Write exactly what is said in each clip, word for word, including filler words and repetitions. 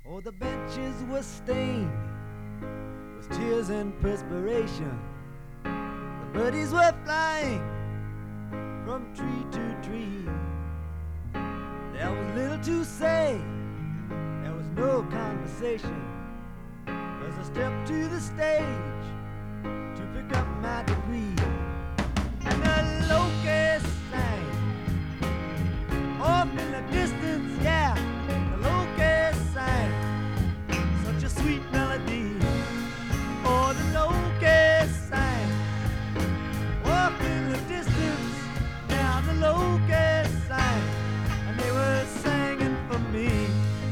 Oh, the benches were stained with tears and perspiration. The birdies were flying from tree to tree. There was little to say, there was no conversation. As I stepped to the stage to pick up my degree, and the locust sang off in the distance, yeah, the locust sang such a sweet melody. Oh, the locust sang off in the distance, yeah, the locust sang, and they were singing for me.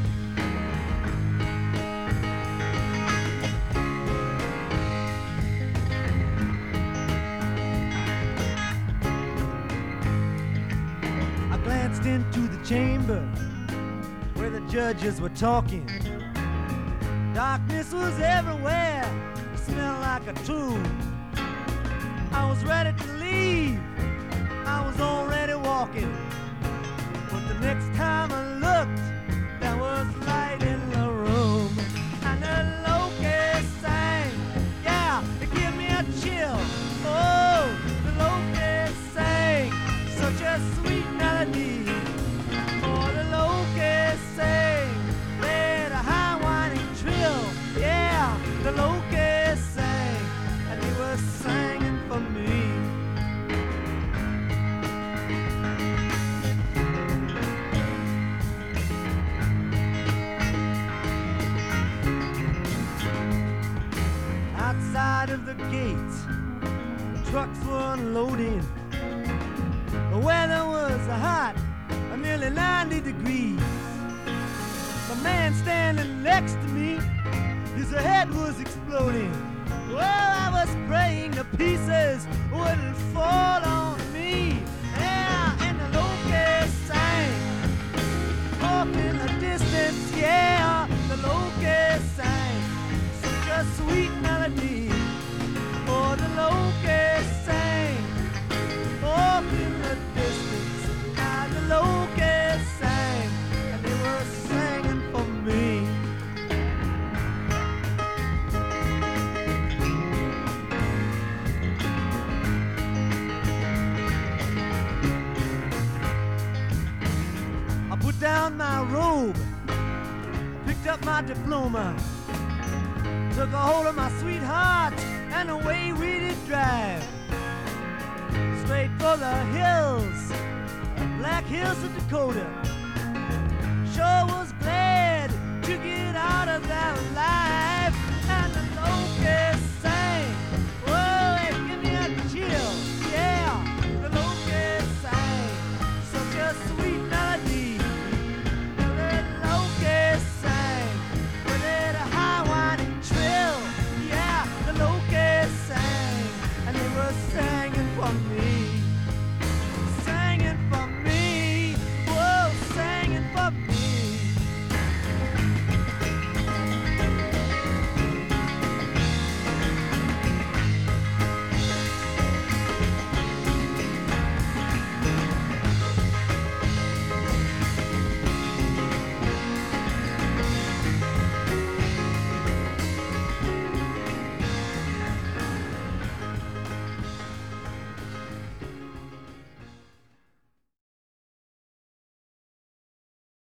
I glanced into the chamber where the judges were talking. Darkness was everywhere, it smelled like a tomb. I was ready to leave, I was already walking. But the next time I looked, there was light in the room. And the locust sang, yeah, it gave me a chill. Oh, the locust sang such a sweet melody. Oh, the locust sang, played a high whining trill. Yeah, the locust sang, and they were singing for me. Outside of the gates, trucks were unloading. The weather was hot, nearly ninety degrees. The man standing next to me, his head was exploding. Well, I was praying the pieces wouldn't fall on me. Yeah, and the locust sang off in the distance. Yeah, the locust sang such a sweet melody. Oh, the locust sang off in the distance. Ah, the locust sang, and they were singing for me. I put down my robe, picked up my diploma, took a hold of my sweetheart, and away we did drive. Straight for the hills, Black Hills of Dakota. Sure was glad to get out of that life.